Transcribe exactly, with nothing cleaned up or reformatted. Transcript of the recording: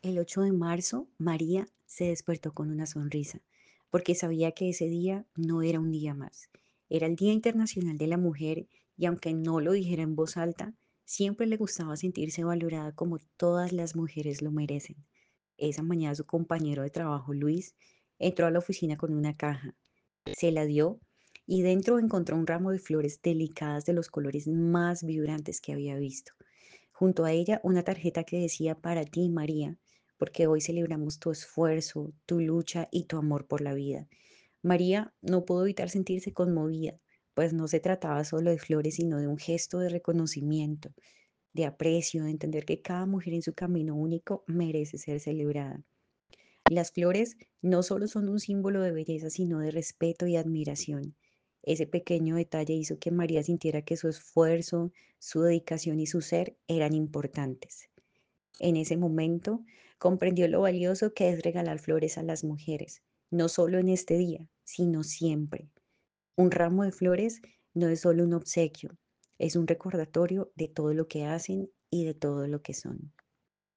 El ocho de marzo, María se despertó con una sonrisa, porque sabía que ese día no era un día más. Era el Día Internacional de la Mujer y aunque no lo dijera en voz alta, siempre le gustaba sentirse valorada como todas las mujeres lo merecen. Esa mañana su compañero de trabajo, Luis, entró a la oficina con una caja, se la dio y dentro encontró un ramo de flores delicadas de los colores más vibrantes que había visto. Junto a ella, una tarjeta que decía para ti, María, porque hoy celebramos tu esfuerzo, tu lucha y tu amor por la vida. María no pudo evitar sentirse conmovida, pues no se trataba solo de flores, sino de un gesto de reconocimiento, de aprecio, de entender que cada mujer en su camino único merece ser celebrada. Las flores no solo son un símbolo de belleza, sino de respeto y admiración. Ese pequeño detalle hizo que María sintiera que su esfuerzo, su dedicación y su ser eran importantes. En ese momento comprendió lo valioso que es regalar flores a las mujeres, no solo en este día, sino siempre. Un ramo de flores no es solo un obsequio, es un recordatorio de todo lo que hacen y de todo lo que son.